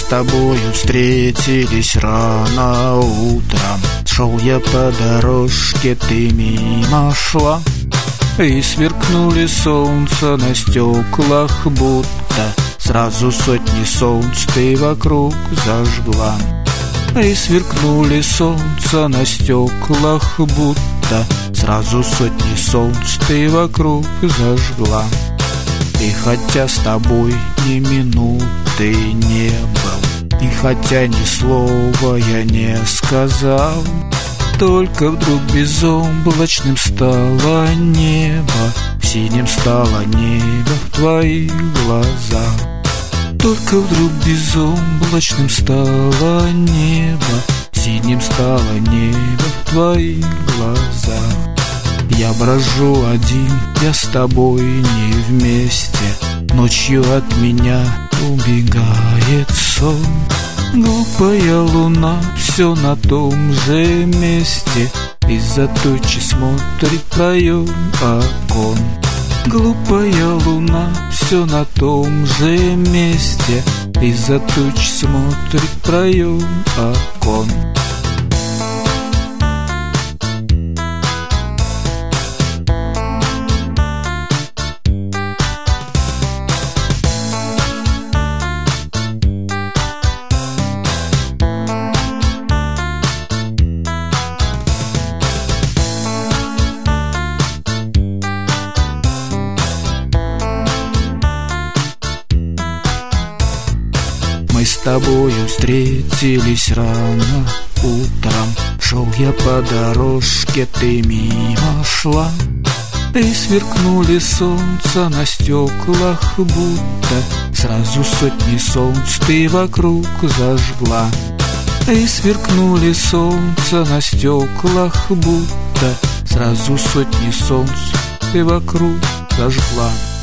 с тобою встретились рано утром. Шел я по дорожке, ты мимо шла, и сверкнули солнца на стеклах, будто сразу сотни солнц ты вокруг зажгла. И сверкнули солнца на стеклах, будто сразу сотни солнц ты вокруг зажгла. И хотя с тобой ни минуты не был, и хотя ни слова я не сказал, только вдруг безоблачным стало небо, синим стало небо в твоих глазах. Только вдруг безоблачным стало небо, синим стало небо в твоих глазах. Я брожу один, я с тобой не вместе, ночью от меня убегает сон. Глупая луна все на том же месте, из-за тучи смотрит в проем окон. Глупая луна все на том же месте, из-за тучи смотрит в проем окон. Мы с тобою встретились рано утром. Шел я по дорожке, ты мимо шла, и сверкнули солнца на стеклах, будто сразу сотни солнц ты вокруг зажгла. И сверкнули солнца на стеклах, будто сразу сотни солнц ты вокруг зажгла.